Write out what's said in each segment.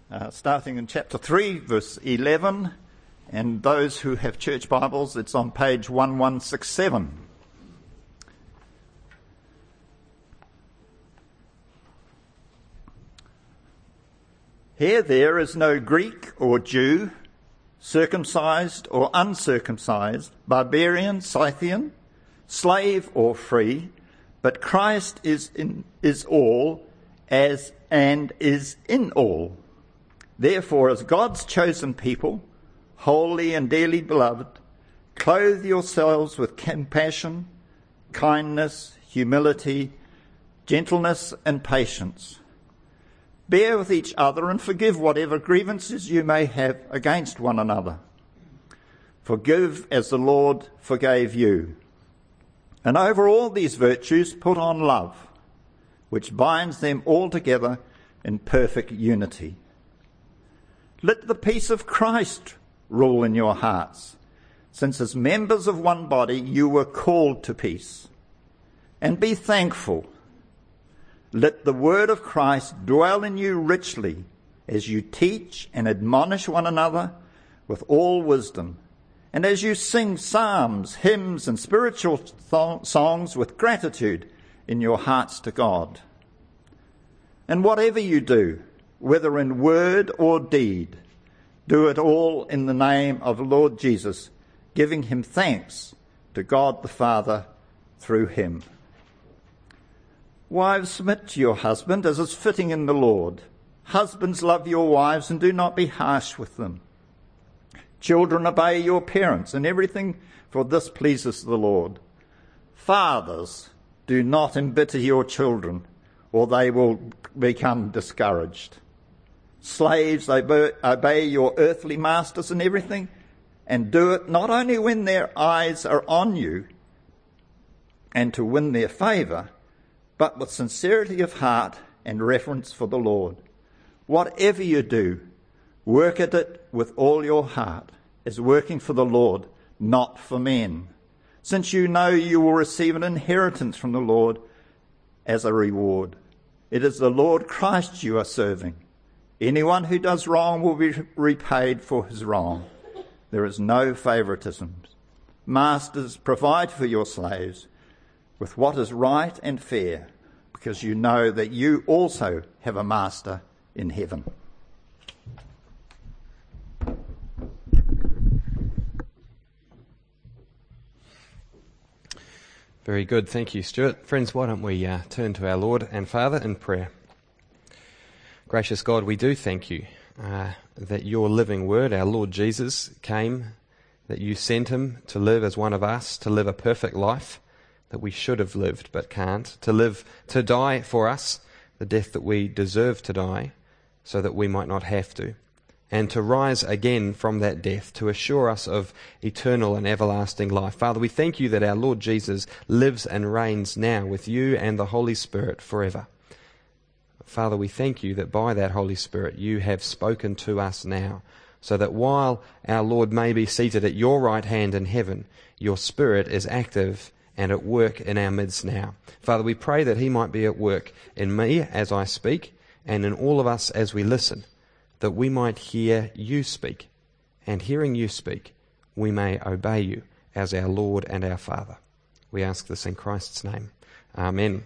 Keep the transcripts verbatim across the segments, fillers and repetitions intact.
uh, starting in chapter three, verse eleven, and those who have church Bibles, it's on page eleven sixty-seven. Here there is no Greek or Jew, circumcised or uncircumcised, barbarian, Scythian, slave or free, but Christ is in, is all, as and is in all. Therefore, as God's chosen people, holy and dearly beloved, clothe yourselves with compassion, kindness, humility, gentleness, and patience. Bear with each other and forgive whatever grievances you may have against one another. Forgive as the Lord forgave you. And over all these virtues put on love, which binds them all together in perfect unity. Let the peace of Christ rule in your hearts, since as members of one body you were called to peace. And be thankful. Let the word of Christ dwell in you richly as you teach and admonish one another with all wisdom, and as you sing psalms, hymns, and spiritual th- songs with gratitude in your hearts to God. And whatever you do, whether in word or deed, do it all in the name of the Lord Jesus, giving him thanks to God the Father through him. Wives, submit to your husband as is fitting in the Lord. Husbands, love your wives and do not be harsh with them. Children, obey your parents in everything, for this pleases the Lord. Fathers, do not embitter your children, or they will become discouraged. Slaves, obey, obey your earthly masters in everything, and do it not only when their eyes are on you and to win their favour, but with sincerity of heart and reverence for the Lord. Whatever you do, work at it with all your heart, as working for the Lord, not for men, since you know you will receive an inheritance from the Lord as a reward. It is the Lord Christ you are serving. Anyone who does wrong will be repaid for his wrong. There is no favoritism. Masters, provide for your slaves with what is right and fair, because you know that you also have a master in heaven. Very good. Thank you, Stuart. Friends, why don't we uh, turn to our Lord and Father in prayer. Gracious God, we do thank you uh, that your living word, our Lord Jesus, came, that you sent him to live as one of us, to live a perfect life that we should have lived but can't, to live, to die for us, the death that we deserve to die, so that we might not have to, and to rise again from that death to assure us of eternal and everlasting life. Father, we thank you that our Lord Jesus lives and reigns now with you and the Holy Spirit forever. Father, we thank you that by that Holy Spirit you have spoken to us now, so that while our Lord may be seated at your right hand in heaven, your Spirit is active and at work in our midst now. Father, we pray that he might be at work in me as I speak, and in all of us as we listen, that we might hear you speak, and hearing you speak, we may obey you as our Lord and our Father. We ask this in Christ's name. Amen.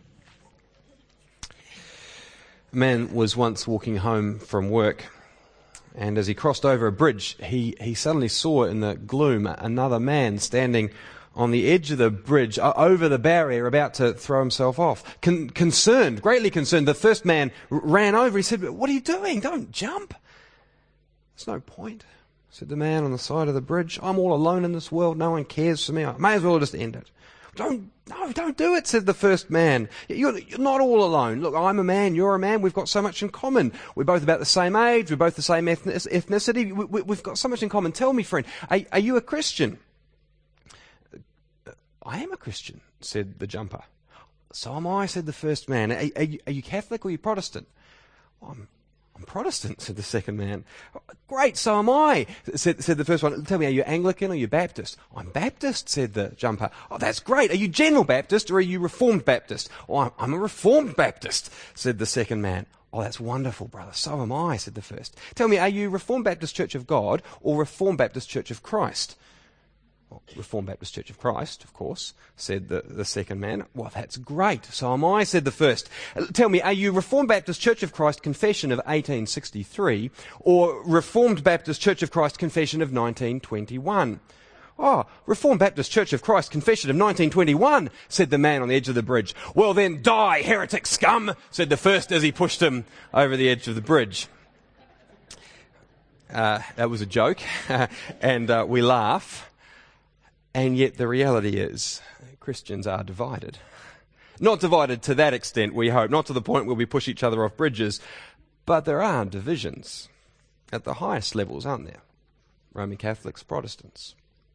A man was once walking home from work, and as he crossed over a bridge, he, he suddenly saw in the gloom another man standing on the edge of the bridge, over the barrier, about to throw himself off. Con- concerned, greatly concerned, the first man r- ran over. He said, "What are you doing? Don't jump." "There's no point," said the man on the side of the bridge. "I'm all alone in this world. No one cares for me. I may as well just end it." Don't, no, don't do it," said the first man. You're, you're not all alone. Look, I'm a man, you're a man. We've got so much in common. We're both about the same age. We're both the same ethnic- ethnicity. We, we, we've got so much in common. Tell me, friend, are, are you a Christian? "I am a Christian," said the jumper. "So am I," said the first man. Are, are, you, are you Catholic or are you Protestant?" I'm, I'm Protestant," said the second man. "Great, so am I," said, said the first one. "Tell me, are you Anglican or are you Baptist?" "I'm Baptist," said the jumper. "Oh, that's great. Are you General Baptist or are you Reformed Baptist?" "Oh, I'm, I'm a Reformed Baptist," said the second man. Oh, that's wonderful, brother. So am I, said the first. Tell me, are you Reformed Baptist Church of God or Reformed Baptist Church of Christ? Well, Reformed Baptist Church of Christ, of course, said the, the second man. Well, that's great. So am I, said the first. Tell me, are you Reformed Baptist Church of Christ Confession of eighteen sixty-three or Reformed Baptist Church of Christ Confession of nineteen twenty-one? Oh, Reformed Baptist Church of Christ Confession of nineteen twenty-one, said the man on the edge of the bridge. Well then, die, heretic scum, said the first as he pushed him over the edge of the bridge. Uh, that was a joke, and uh, we laugh. And yet the reality is, Christians are divided. Not divided to that extent, we hope, not to the point where we push each other off bridges, but there are divisions at the highest levels, aren't there? Roman Catholics, Protestants.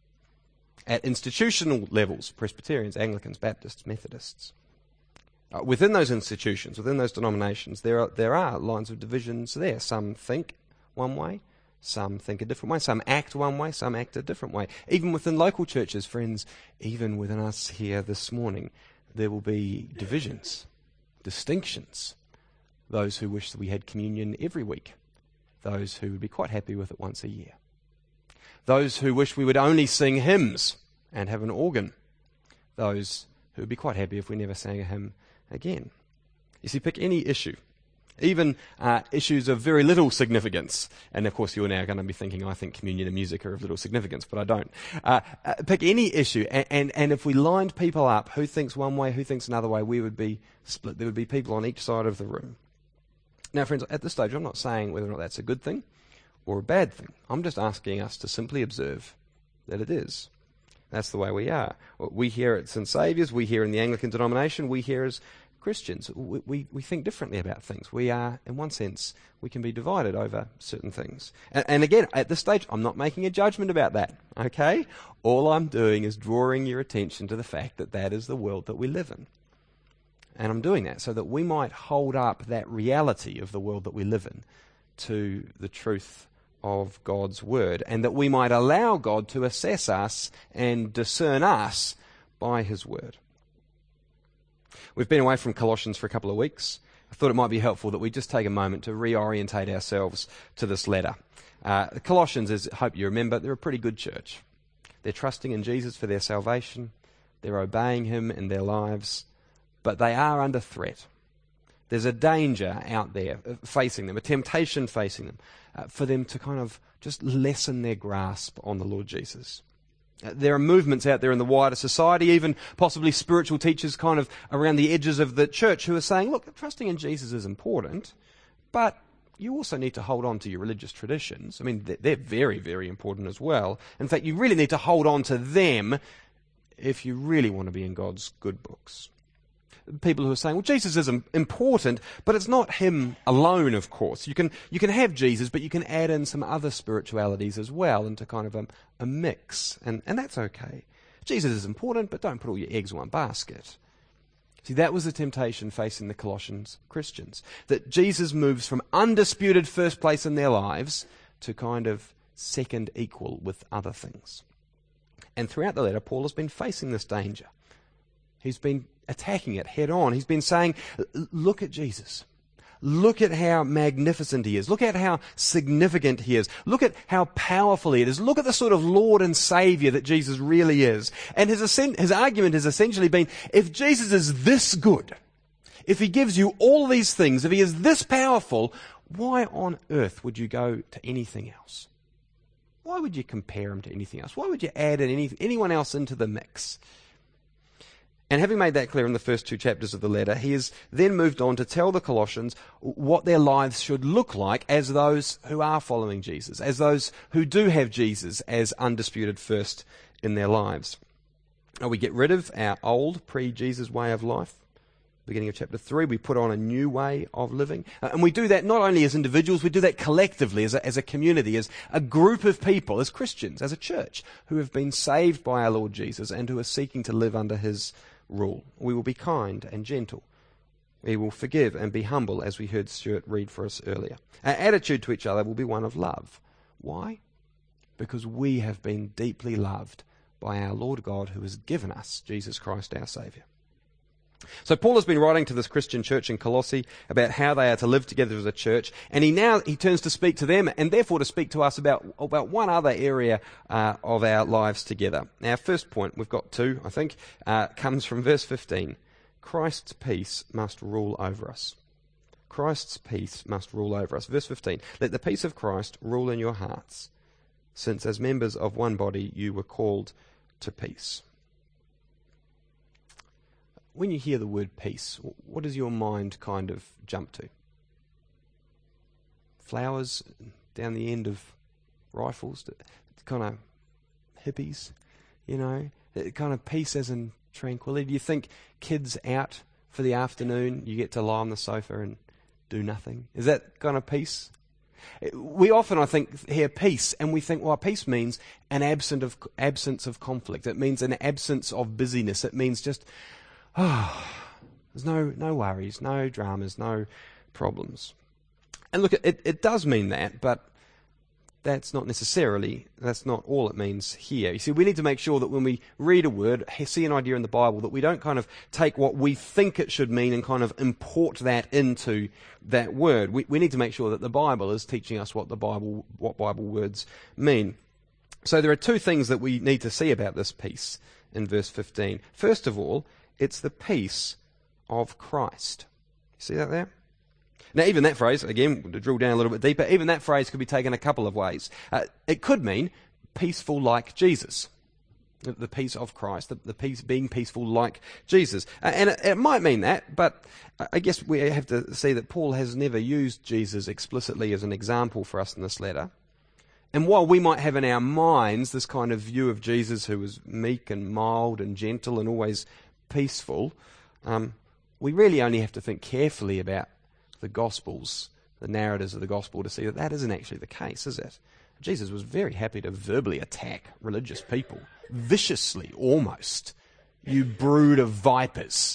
At institutional levels, Presbyterians, Anglicans, Baptists, Methodists. Uh, within those institutions, within those denominations, there are, there are lines of divisions there. Some think one way, some think a different way, some act one way, some act a different way. Even within local churches, friends, even within us here this morning, there will be divisions, distinctions. Those who wish that we had communion every week, those who would be quite happy with it once a year. Those who wish we would only sing hymns and have an organ. Those who would be quite happy if we never sang a hymn again. You see, pick any issue, even uh, issues of very little significance. And of course, you're now going to be thinking, I think communion and music are of little significance, but I don't. Uh, uh, pick any issue, and, and, and if we lined people up, who thinks one way, who thinks another way, we would be split. There would be people on each side of the room. Now, friends, at this stage, I'm not saying whether or not that's a good thing or a bad thing. I'm just asking us to simply observe that it is. That's the way we are. We here at Saint Saviour's, we here in the Anglican denomination, we here as Christians, we, we, we think differently about things. We are, in one sense, we can be divided over certain things. And, and again, at this stage, I'm not making a judgment about that, okay? All I'm doing is drawing your attention to the fact that that is the world that we live in. And I'm doing that so that we might hold up that reality of the world that we live in to the truth of God's word, and that we might allow God to assess us and discern us by his word. We've been away from Colossians for a couple of weeks. I thought it might be helpful that we just take a moment to reorientate ourselves to this letter. Uh, Colossians, as I hope you remember, they're a pretty good church. They're trusting in Jesus for their salvation. They're obeying him in their lives. But they are under threat. There's a danger out there facing them, a temptation facing them, uh, for them to kind of just lessen their grasp on the Lord Jesus. There are movements out there in the wider society, even possibly spiritual teachers kind of around the edges of the church who are saying, look, trusting in Jesus is important, but you also need to hold on to your religious traditions. I mean, they're very, very important as well. In fact, you really need to hold on to them if you really want to be in God's good books. People who are saying, well, Jesus is important, but it's not him alone, of course. You can you can have Jesus, but you can add in some other spiritualities as well into kind of a, a mix, and, and that's okay. Jesus is important, but don't put all your eggs in one basket. See, that was the temptation facing the Colossians Christians, that Jesus moves from undisputed first place in their lives to kind of second equal with other things. And throughout the letter, Paul has been facing this danger. He's been attacking it head on. He's been saying, look at Jesus. Look at how magnificent he is. Look at how significant he is. Look at how powerful he is. Look at the sort of Lord and Saviour that Jesus really is. And his, his argument has essentially been, if Jesus is this good, if he gives you all these things, if he is this powerful, why on earth would you go to anything else? Why would you compare him to anything else? Why would you add in any, anyone else into the mix? And having made that clear in the first two chapters of the letter, he has then moved on to tell the Colossians what their lives should look like as those who are following Jesus, as those who do have Jesus as undisputed first in their lives. Now, we get rid of our old pre-Jesus way of life. Beginning of chapter three, we put on a new way of living. Uh, and we do that not only as individuals, we do that collectively, as a, as a community, as a group of people, as Christians, as a church, who have been saved by our Lord Jesus and who are seeking to live under his rule. We will be kind and gentle. We will forgive and be humble, as we heard Stuart read for us earlier. Our attitude to each other will be one of love. Why? Because we have been deeply loved by our Lord God, who has given us Jesus Christ, our Saviour. So Paul has been writing to this Christian church in Colossae about how they are to live together as a church, and he now he turns to speak to them and therefore to speak to us about, about one other area uh, of our lives together. Our first point, we've got two, I think, uh, comes from verse fifteen. Christ's peace must rule over us. Christ's peace must rule over us. Verse fifteen, let the peace of Christ rule in your hearts, since as members of one body you were called to peace. When you hear the word peace, what does your mind kind of jump to? Flowers down the end of rifles, kind of hippies, you know, kind of peace as in tranquility. Do you think kids out for the afternoon, you get to lie on the sofa and do nothing? Is that kind of peace? We often, I think, hear peace, and we think, well, peace means an absence of absence of conflict. It means an absence of busyness. It means just, oh, there's no no worries, no dramas, no problems. And look, it, it does mean that, but that's not necessarily, that's not all it means here. You see, we need to make sure that when we read a word, see an idea in the Bible, that we don't kind of take what we think it should mean and kind of import that into that word. We, we need to make sure that the Bible is teaching us what the Bible, what Bible words mean. So there are two things that we need to see about this peace in verse fifteen. First of all, it's the peace of Christ. See that there? Now, even that phrase, again, to drill down a little bit deeper, even that phrase could be taken a couple of ways. Uh, it could mean peaceful like Jesus, the, the peace of Christ, the, the peace being peaceful like Jesus. Uh, and it, it might mean that, but I guess we have to see that Paul has never used Jesus explicitly as an example for us in this letter. And while we might have in our minds this kind of view of Jesus who was meek and mild and gentle and always peaceful, um, we really only have to think carefully about the Gospels, the narratives of the Gospel, to see that that isn't actually the case, is it? Jesus was very happy to verbally attack religious people, viciously almost. You brood of vipers.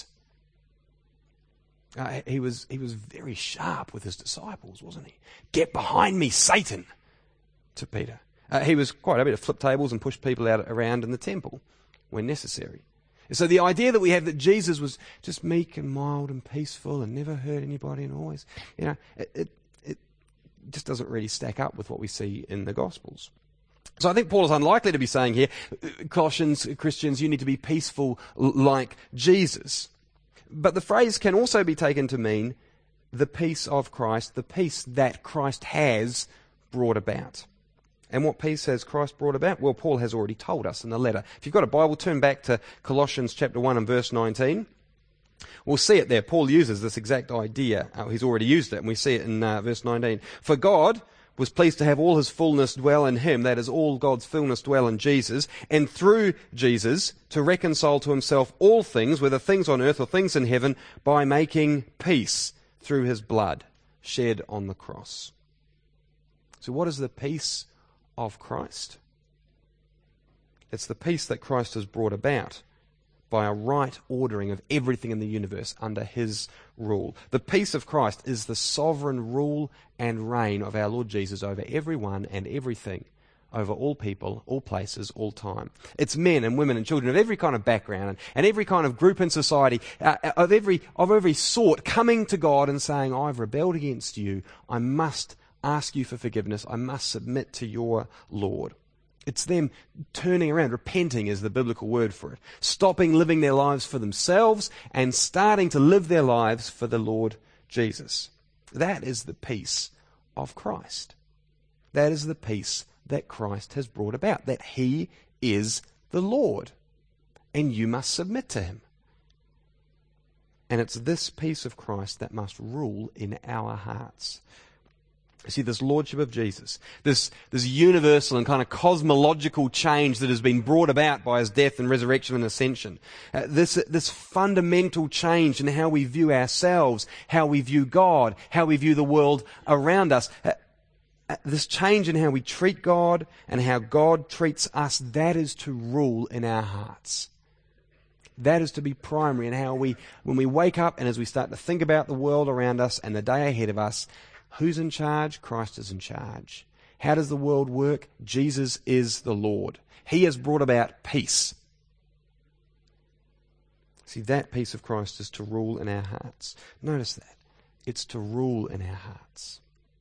Uh, he was he was very sharp with his disciples, wasn't he? Get behind me, Satan, to Peter. Uh, he was quite happy to flip tables and push people out around in the temple when necessary. So the idea that we have that Jesus was just meek and mild and peaceful and never hurt anybody and always, you know, it, it, it just doesn't really stack up with what we see in the Gospels. So I think Paul is unlikely to be saying here, Colossians, Christians, you need to be peaceful like Jesus. But the phrase can also be taken to mean the peace of Christ, the peace that Christ has brought about. And what peace has Christ brought about? Well, Paul has already told us in the letter. If you've got a Bible, turn back to Colossians chapter one and verse nineteen. We'll see it there. Paul uses this exact idea. Uh, he's already used it, and we see it in uh, verse nineteen. For God was pleased to have all his fullness dwell in him, that is, all God's fullness dwell in Jesus, and through Jesus to reconcile to himself all things, whether things on earth or things in heaven, by making peace through his blood shed on the cross. So what is the peace of Christ? It's the peace that Christ has brought about by a right ordering of everything in the universe under his rule. The peace of Christ is the sovereign rule and reign of our Lord Jesus over everyone and everything, over all people, all places, all time. It's men and women and children of every kind of background and, and every kind of group in society, uh, of every of every sort, coming to God and saying, I've rebelled against you, I must ask you for forgiveness, I must submit to your Lord. It's them turning around, repenting is the biblical word for it, stopping living their lives for themselves and starting to live their lives for the Lord Jesus. That is the peace of Christ. That is the peace that Christ has brought about, that he is the Lord and you must submit to him. And it's this peace of Christ that must rule in our hearts. You see, this lordship of Jesus, this, this universal and kind of cosmological change that has been brought about by his death and resurrection and ascension, uh, this, this fundamental change in how we view ourselves, how we view God, how we view the world around us, uh, uh, this change in how we treat God and how God treats us, that is to rule in our hearts. That is to be primary in how we, when we wake up and as we start to think about the world around us and the day ahead of us, who's in charge? Christ is in charge. How does the world work? Jesus is the Lord. He has brought about peace. See, that peace of Christ is to rule in our hearts. Notice that. It's to rule in our hearts.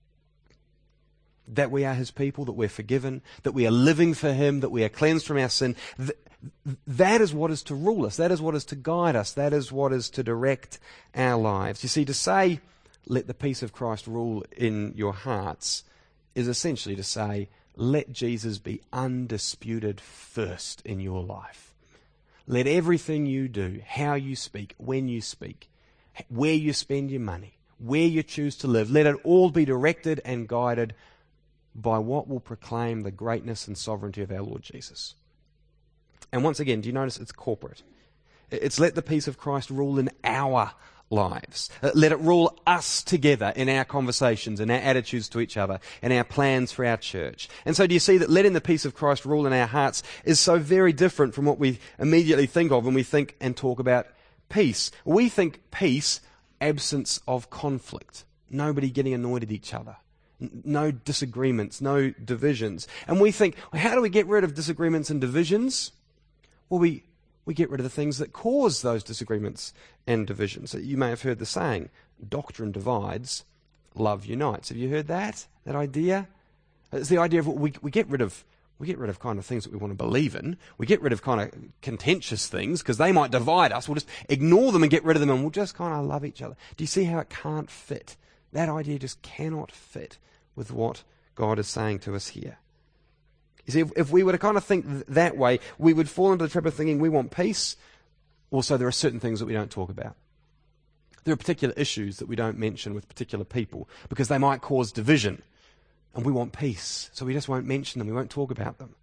That we are his people, that we're forgiven, that we are living for him, that we are cleansed from our sin. Th- that is what is to rule us. That is what is to guide us. That is what is to direct our lives. You see, to say, let the peace of Christ rule in your hearts, is essentially to say, let Jesus be undisputed first in your life. Let everything you do, how you speak, when you speak, where you spend your money, where you choose to live, let it all be directed and guided by what will proclaim the greatness and sovereignty of our Lord Jesus. And once again, do you notice it's corporate? It's let the peace of Christ rule in our lives. Let it rule us together in our conversations, in our attitudes to each other, in our plans for our church. And so do you see that letting the peace of Christ rule in our hearts is so very different from what we immediately think of when we think and talk about peace? We think peace, absence of conflict, nobody getting annoyed at each other, no disagreements, no divisions. And we think, well, how do we get rid of disagreements and divisions? Well, we We get rid of the things that cause those disagreements and divisions. You may have heard the saying, doctrine divides, love unites. Have you heard that? That idea? It's the idea of we, we get rid of we get rid of kind of things that we want to believe in. We get rid of kind of contentious things because they might divide us. We'll just ignore them and get rid of them and we'll just kind of love each other. Do you see how it can't fit? That idea just cannot fit with what God is saying to us here. You see, if, if we were to kind of think th- that way, we would fall into the trap of thinking we want peace. Also, there are certain things that we don't talk about. There are particular issues that we don't mention with particular people because they might cause division. And we want peace, so we just won't mention them, we won't talk about them.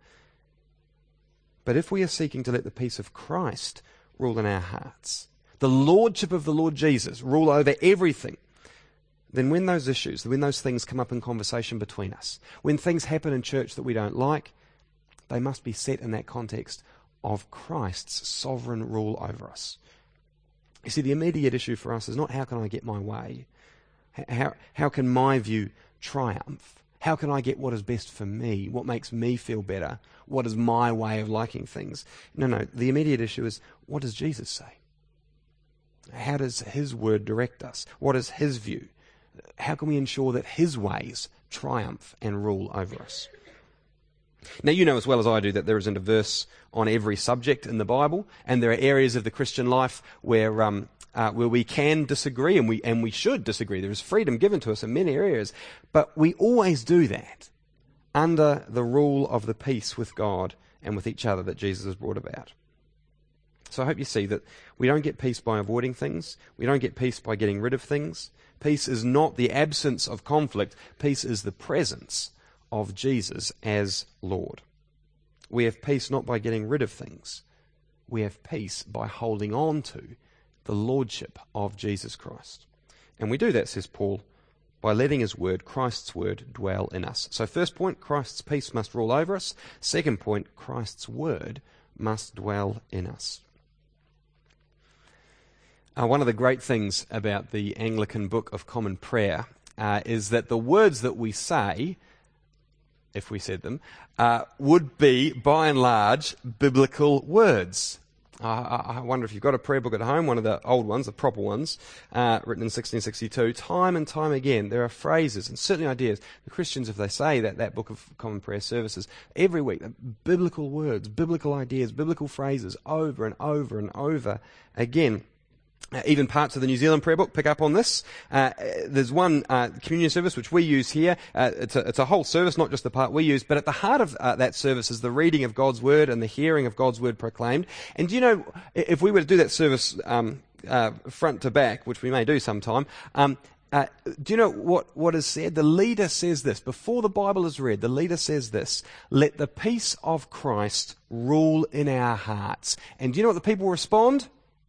But if we are seeking to let the peace of Christ rule in our hearts, the lordship of the Lord Jesus rule over everything, then when those issues, when those things come up in conversation between us, when things happen in church that we don't like, they must be set in that context of Christ's sovereign rule over us. You see, the immediate issue for us is not how can I get my way? How, how can my view triumph? How can I get what is best for me? What makes me feel better? What is my way of liking things? No, no, the immediate issue is, what does Jesus say? How does his word direct us? What is his view? How can we ensure that his ways triumph and rule over us? Now, you know as well as I do that there isn't a verse on every subject in the Bible, and there are areas of the Christian life where um, uh, where we can disagree, and we and we should disagree. There is freedom given to us in many areas, but we always do that under the rule of the peace with God and with each other that Jesus has brought about. So I hope you see that we don't get peace by avoiding things. We don't get peace by getting rid of things. Peace is not the absence of conflict. Peace is the presence of Jesus as Lord. We have peace not by getting rid of things. We have peace by holding on to the lordship of Jesus Christ. And we do that, says Paul, by letting his word, Christ's word, dwell in us. So first point, Christ's peace must rule over us. Second point, Christ's word must dwell in us. Uh, one of the great things about the Anglican Book of Common Prayer uh, is that the words that we say, if we said them, uh, would be, by and large, biblical words. Uh, I wonder if you've got a prayer book at home, one of the old ones, the proper ones, uh, written in sixteen sixty-two, time and time again, there are phrases and certainly ideas. The Christians, if they say that, that Book of Common Prayer services, every week, biblical words, biblical ideas, biblical phrases, over and over and over again. Uh, even parts of the New Zealand prayer book pick up on this. Uh, there's one uh, communion service which we use here. Uh, it's, a, it's a whole service, not just the part we use, but at the heart of uh, that service is the reading of God's word and the hearing of God's word proclaimed. And do you know, if we were to do that service um, uh, front to back, which we may do sometime, um, uh, do you know what, what is said? The leader says this. Before the Bible is read, the leader says this: let the peace of Christ rule in our hearts. And do you know what the people respond?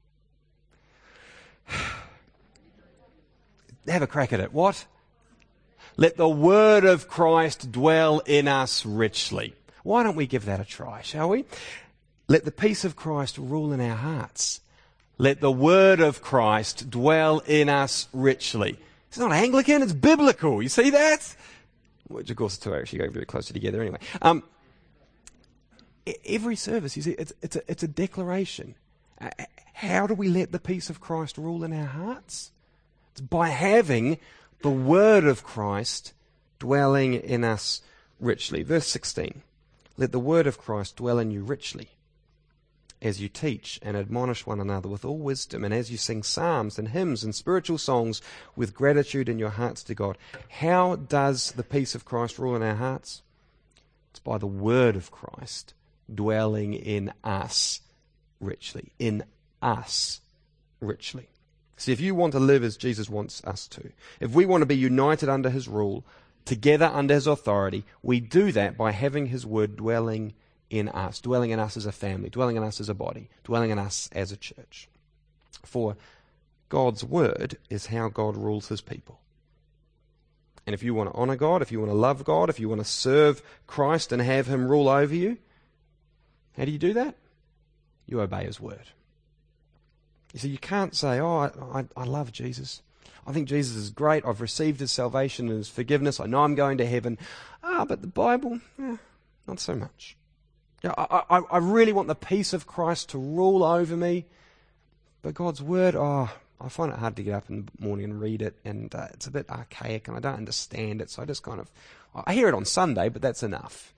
Have a crack at it. What? Let the word of Christ dwell in us richly. Why don't we give that a try, shall we? Let the peace of Christ rule in our hearts. Let the word of Christ dwell in us richly. It's not Anglican, it's biblical. You see that? Which, of course, the two actually go very closer together anyway. Um, every service, you see, it's, it's, a, it's a declaration. Uh, how do we let the peace of Christ rule in our hearts? It's by having the word of Christ dwelling in us richly. Verse sixteen, let the word of Christ dwell in you richly, as you teach and admonish one another with all wisdom, and as you sing psalms and hymns and spiritual songs with gratitude in your hearts to God. How does the peace of Christ rule in our hearts? It's by the word of Christ dwelling in us richly. In us richly. See, if you want to live as Jesus wants us to, if we want to be united under his rule, together under his authority, we do that by having his word dwelling in us, dwelling in us as a family, dwelling in us as a body, dwelling in us as a church. For God's word is how God rules his people. And if you want to honor God, if you want to love God, if you want to serve Christ and have him rule over you, how do you do that? You obey his word. You see, you can't say, oh, I, I, I love Jesus. I think Jesus is great. I've received his salvation and his forgiveness. I know I'm going to heaven. Ah, but the Bible, eh, not so much. Yeah, I, I, I really want the peace of Christ to rule over me. But God's word, oh, I find it hard to get up in the morning and read it. And uh, it's a bit archaic and I don't understand it. So I just kind of, I hear it on Sunday, but that's enough.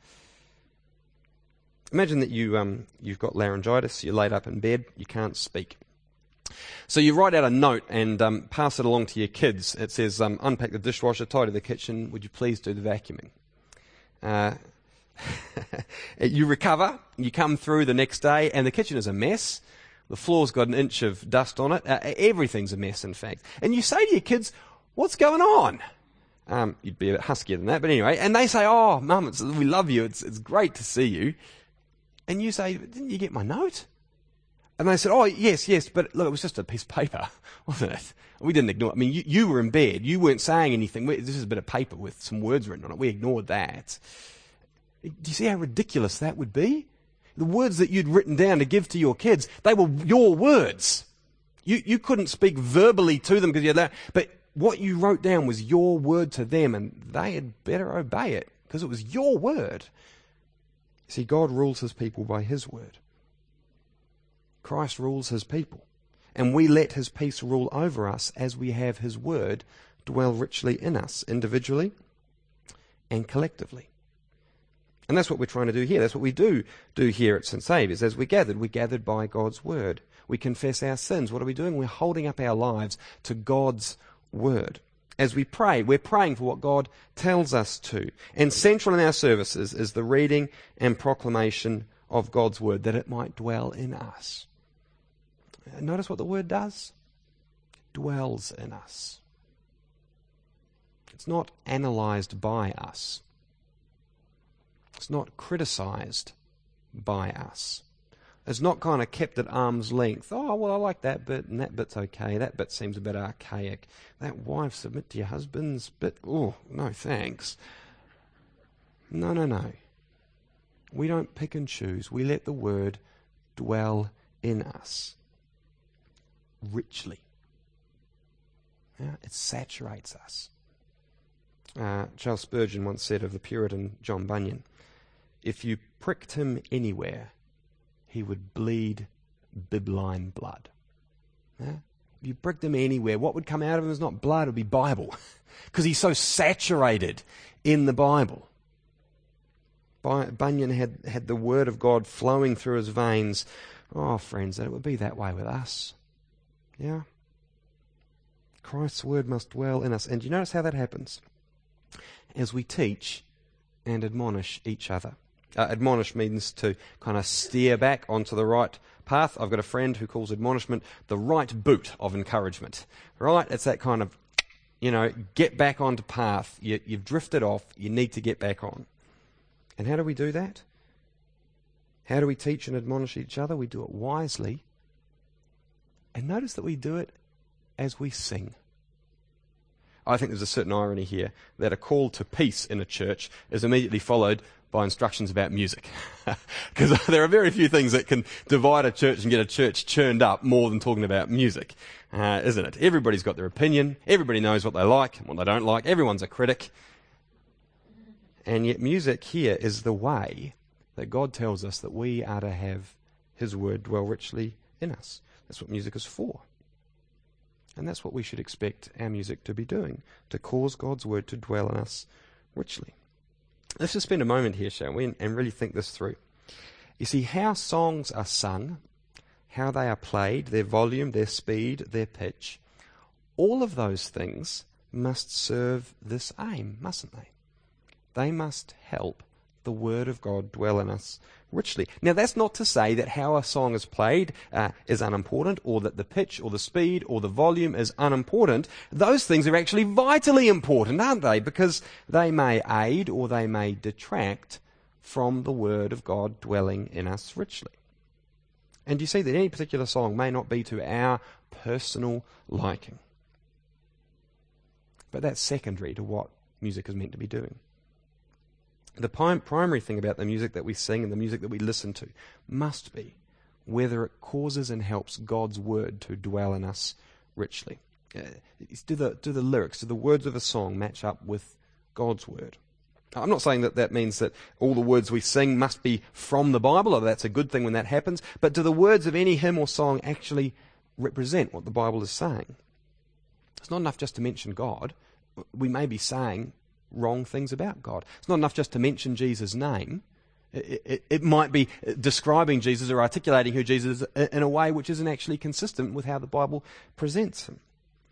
Imagine that you, um, you've got laryngitis, you're laid up in bed, you can't speak. So you write out a note and um, pass it along to your kids. It says, um, unpack the dishwasher, tidy the kitchen, would you please do the vacuuming? Uh, you recover, you come through the next day, and the kitchen is a mess. The floor's got an inch of dust on it. Uh, everything's a mess, in fact. And you say to your kids, what's going on? Um, you'd be a bit huskier than that, but anyway. And they say, oh, Mum, it's, we love you. It's, it's great to see you. And you say, didn't you get my note? And they said, oh, yes, yes, but look, it was just a piece of paper, wasn't it? We didn't ignore it. I mean, you, you were in bed. You weren't saying anything. We, this is a bit of paper with some words written on it. We ignored that. Do you see how ridiculous that would be? The words that you'd written down to give to your kids, they were your words. You you couldn't speak verbally to them because you had that, but what you wrote down was your word to them, and they had better obey it because it was your word. See, God rules his people by his word. Christ rules his people, and we let his peace rule over us as we have his word dwell richly in us, individually and collectively. And that's what we're trying to do here. That's what we do do here at Saint Saviour's. As we gathered, we gathered by God's word. We confess our sins. What are we doing? We're holding up our lives to God's word. As we pray, we're praying for what God tells us to. And central in our services is the reading and proclamation of God's word, that it might dwell in us. Notice what the word does? It dwells in us. It's not analysed by us. It's not criticised by us. It's not kind of kept at arm's length. Oh, well, I like that bit, and that bit's okay. That bit seems a bit archaic. That wife, submit to your husband's bit. Oh, no, thanks. No, no, no. We don't pick and choose. We let the word dwell in us richly. Yeah, it saturates us. Uh, Charles Spurgeon once said of the Puritan John Bunyan, if you pricked him anywhere, he would bleed bibline blood. Yeah? If you pricked him anywhere, what would come out of him is not blood, it would be Bible. Because he's so saturated in the Bible. Bunyan had, had the word of God flowing through his veins. Oh, friends, that it would be that way with us. Yeah? Christ's word must dwell in us. And do you notice how that happens? As we teach and admonish each other. Uh, admonish means to kind of steer back onto the right path. I've got a friend who calls admonishment the right boot of encouragement. Right? It's that kind of, you know, get back onto path. You, you've drifted off. You need to get back on. And how do we do that? How do we teach and admonish each other? We do it wisely. And notice that we do it as we sing. I think there's a certain irony here that a call to peace in a church is immediately followed by instructions about music. Because there are very few things that can divide a church and get a church churned up more than talking about music, uh, isn't it? Everybody's got their opinion. Everybody knows what they like and what they don't like. Everyone's a critic. And yet music here is the way that God tells us that we are to have his word dwell richly in us. That's what music is for. And that's what we should expect our music to be doing, to cause God's word to dwell in us richly. Let's just spend a moment here, shall we, and, and really think this through. You see, how songs are sung, how they are played, their volume, their speed, their pitch, all of those things must serve this aim, mustn't they? They must help the word of God dwell in us richly. Now, that's not to say that how a song is played uh, is unimportant, or that the pitch or the speed or the volume is unimportant. Those things are actually vitally important, aren't they? Because they may aid or they may detract from the word of God dwelling in us richly. And you see that any particular song may not be to our personal liking. But that's secondary to what music is meant to be doing. The prim- primary thing about the music that we sing and the music that we listen to must be whether it causes and helps God's word to dwell in us richly. Uh, do the do the lyrics, do the words of a song match up with God's word? I'm not saying that that means that all the words we sing must be from the Bible, or that's a good thing when that happens, but do the words of any hymn or song actually represent what the Bible is saying? It's not enough just to mention God. We may be saying wrong things about God. It's not enough just to mention Jesus' name. It, it, it might be describing Jesus or articulating who Jesus is in a way which isn't actually consistent with how the Bible presents him.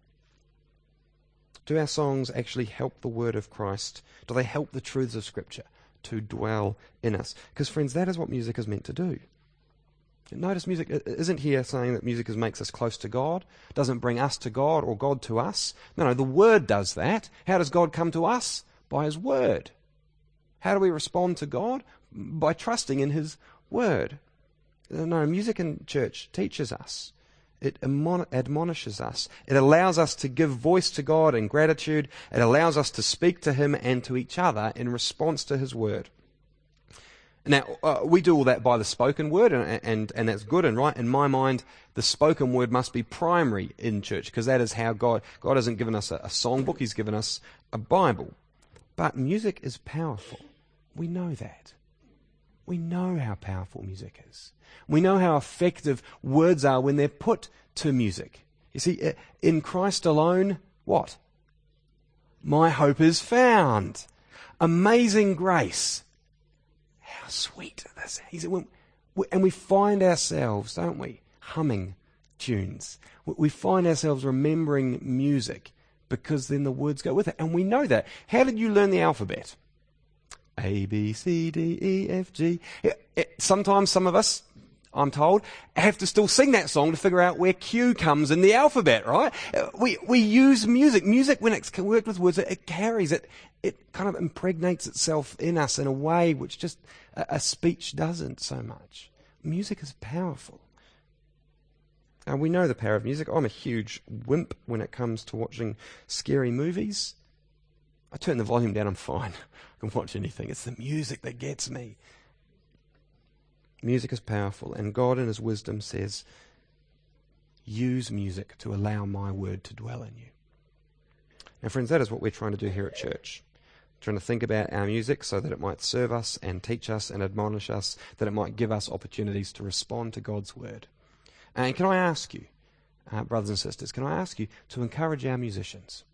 Do our songs actually help the word of Christ? Do they help the truths of Scripture to dwell in us? Because, friends, that is what music is meant to do. Notice music isn't here saying that music makes us close to God, doesn't bring us to God or God to us. No, no, the Word does that. How does God come to us? By His Word. How do we respond to God? By trusting in His Word. No, music in church teaches us. It admonishes us. It allows us to give voice to God in gratitude. It allows us to speak to Him and to each other in response to His Word. Now, uh, we do all that by the spoken word, and, and and that's good and right. In my mind, the spoken word must be primary in church, because that is how God, God hasn't given us a, a songbook, He's given us a Bible. But music is powerful. We know that. We know how powerful music is. We know how effective words are when they're put to music. You see, in Christ alone, what? My hope is found. Amazing grace. How sweet this is. And we find ourselves, don't we, humming tunes. We find ourselves remembering music because then the words go with it. And we know that. How did you learn the alphabet? A, B, C, D, E, F, G. Sometimes some of us, I'm told, have to still sing that song to figure out where Q comes in the alphabet, right? We we use music. Music, when it's worked with words, it carries it. It kind of impregnates itself in us in a way which just a, a speech doesn't so much. Music is powerful. And we know the power of music. I'm a huge wimp when it comes to watching scary movies. I turn the volume down, I'm fine. I can watch anything. It's the music that gets me. Music is powerful, and God in His wisdom says, use music to allow my word to dwell in you. Now, friends, that is what we're trying to do here at church. Trying to think about our music so that it might serve us and teach us and admonish us, that it might give us opportunities to respond to God's word. And can I ask you, uh, brothers and sisters, can I ask you to encourage our musicians?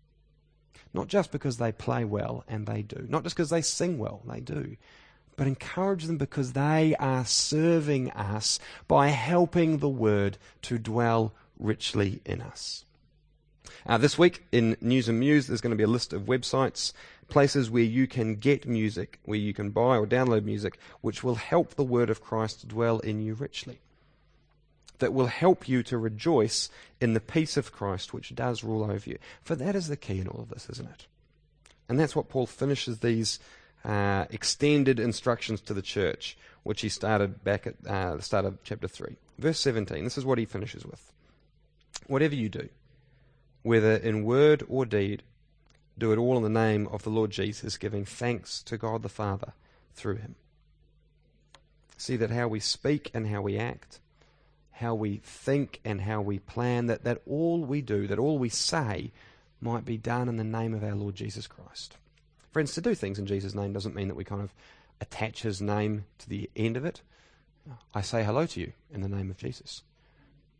Not just because they play well, and they do. Not just because they sing well, they do. But encourage them because they are serving us by helping the word to dwell richly in us. Uh, this week in News and Muse, there's going to be a list of websites, places where you can get music, where you can buy or download music, which will help the word of Christ dwell in you richly. That will help you to rejoice in the peace of Christ which does rule over you. For that is the key in all of this, isn't it? And that's what Paul finishes these uh, extended instructions to the church, which he started back at uh, the start of chapter three. Verse seventeen, this is what he finishes with. Whatever you do, whether in word or deed, do it all in the name of the Lord Jesus, giving thanks to God the Father through him. See that how we speak and how we act, how we think and how we plan, that, that all we do, that all we say might be done in the name of our Lord Jesus Christ. Friends, to do things in Jesus' name doesn't mean that we kind of attach his name to the end of it. I say hello to you in the name of Jesus.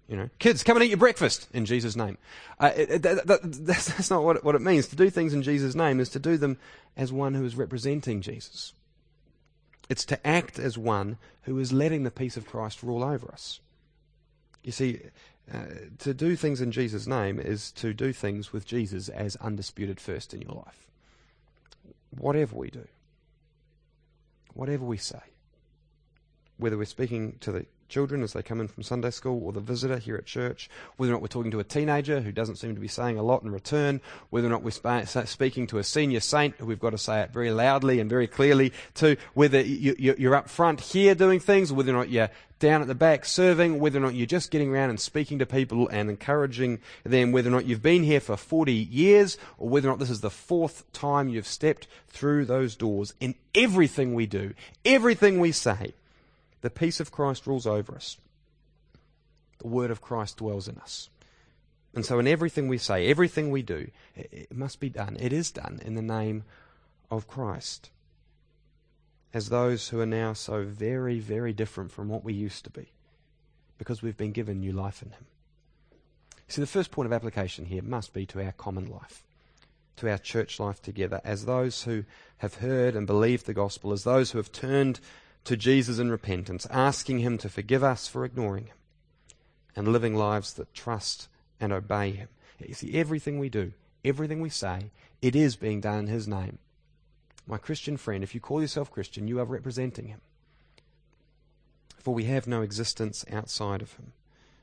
You know, kids, come and eat your breakfast in Jesus' name. Uh, it, it, that, that, that's, that's not what it, what it means. To do things in Jesus' name is to do them as one who is representing Jesus. It's to act as one who is letting the peace of Christ rule over us. You see, uh, to do things in Jesus' name is to do things with Jesus as undisputed first in your life. Whatever we do, whatever we say, whether we're speaking to the children as they come in from Sunday school, or the visitor here at church, whether or not we're talking to a teenager who doesn't seem to be saying a lot in return, whether or not we're sp- speaking to a senior saint who we've got to say it very loudly and very clearly to, whether you, you, you're up front here doing things, or whether or not you're down at the back serving, whether or not you're just getting around and speaking to people and encouraging them, whether or not you've been here for forty years, or whether or not this is the fourth time you've stepped through those doors. In everything we do, everything we say, the peace of Christ rules over us. The word of Christ dwells in us. And so in everything we say, everything we do, it must be done. It is done in the name of Christ. As those who are now so very, very different from what we used to be, because we've been given new life in Him. See, the first point of application here must be to our common life, to our church life together, as those who have heard and believed the gospel, as those who have turned to Jesus in repentance, asking Him to forgive us for ignoring Him, and living lives that trust and obey Him. You see, everything we do, everything we say, it is being done in His name. My Christian friend, if you call yourself Christian, you are representing Him. For we have no existence outside of Him.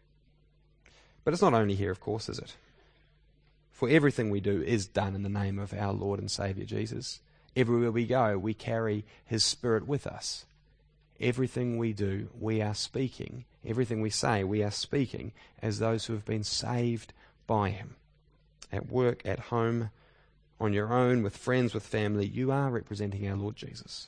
But it's not only here, of course, is it? For everything we do is done in the name of our Lord and Saviour Jesus. Everywhere we go, we carry His Spirit with us. Everything we do, we are speaking. Everything we say, we are speaking as those who have been saved by Him. At work, at home, on your own, with friends, with family, you are representing our Lord Jesus.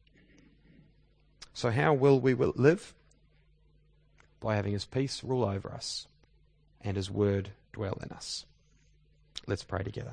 So how will we live? By having His peace rule over us and His word dwell in us. Let's pray together.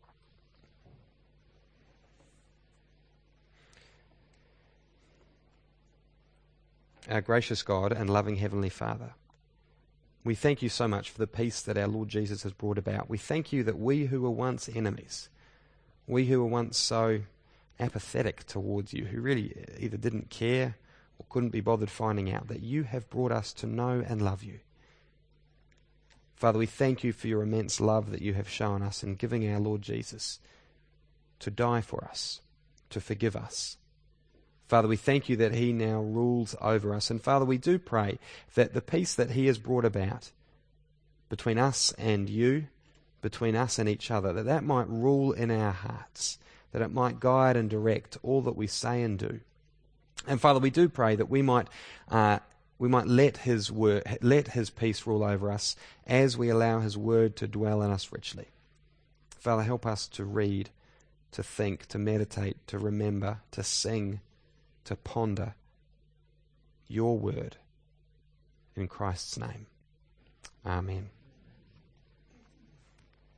Our gracious God and loving Heavenly Father, we thank You so much for the peace that our Lord Jesus has brought about. We thank You that we who were once enemies, we who were once so apathetic towards You, who really either didn't care or couldn't be bothered finding out, that You have brought us to know and love You. Father, we thank You for Your immense love that You have shown us in giving our Lord Jesus to die for us, to forgive us. Father, we thank You that He now rules over us. And Father, we do pray that the peace that He has brought about between us and You, between us and each other, that that might rule in our hearts, that it might guide and direct all that we say and do. And Father, we do pray that we might uh, we might let His word, let His peace rule over us as we allow His word to dwell in us richly. Father, help us to read, to think, to meditate, to remember, to sing, to ponder Your word in Christ's name. Amen.